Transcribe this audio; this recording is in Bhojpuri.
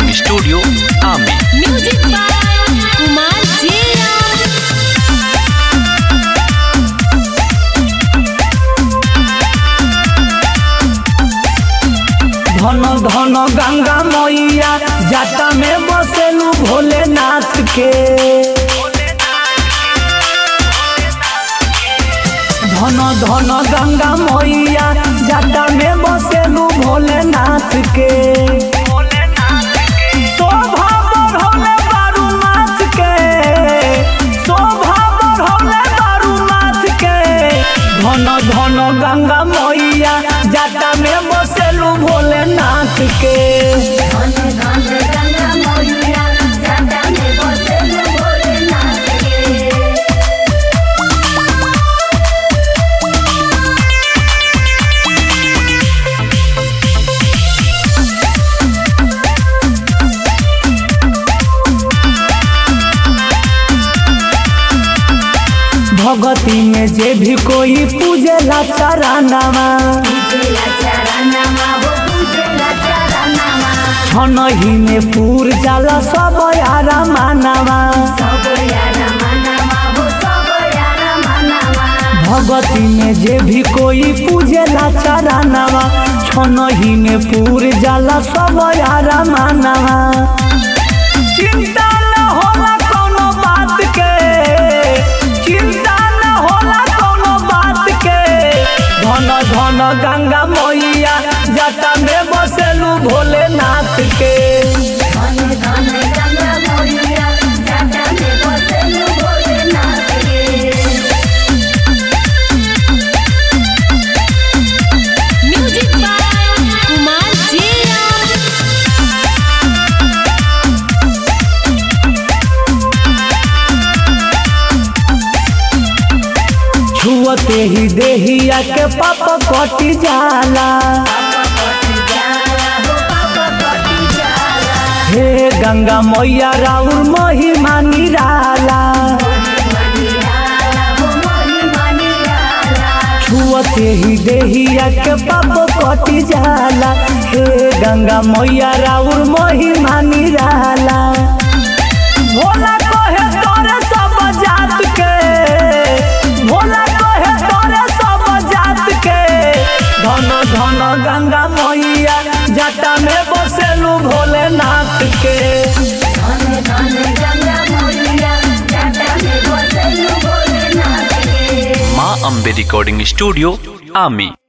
रिकॉर्डिंग स्टूडियो आमी। Music by Kumar Jiya. धन धन गंगा मैया जाटा में बसेलू भोलेनाथ के। धन धन गंगा मैया जाटा में बसेलू भोलेनाथ के। शोभा बढ़ौले बारूनाथ के, शोभा बढ़ौले बारूनाथ के। धन धन गंगा मैया जाटा में बसेलू भोलेनाथ के। धन धन गंगा मैया जाटा में बसेलू भोलेनाथ के। भगती में जे भी कोई पूजेला चरनामा, पूजेला चरनामा हो पूजेला चरनामा। छनही में पूर जाला सब यारा मानावा। सब यारा मनावा हो सब यारा मनावा। भगती में जे भी कोई पूजेला चरनामा, छनही में पूर जाला सब यारा मानावा। चिंता न होला कोनो बात के, चिंता न होला कोनो बात के। धन धन गंगा मैया जाटा में बसेलू भोलेनाथ के। धन धन गंगा मैया जाटा में बसेलू भोलेनाथ के। म्यूजिक बाय कुमार जिया। छुअते ही देहिया के पाप कटी जाला। हे गंगा मैया राउर महिमा निराला। छुअते ही देहिया के पाप कटी जाला। हे गंगा मैया राउर महिमा निराला। भोला कहे तोरे सब जात के, भोला कहे तोरे सब जात के। धन धन गंगा मैया जाटा में बसेलू भोलेनाथ के। धन धन गंगा मैया जाटा में बसेलू भोलेनाथ के। माँ अम्बे रिकॉर्डिंग स्टूडियो आमी।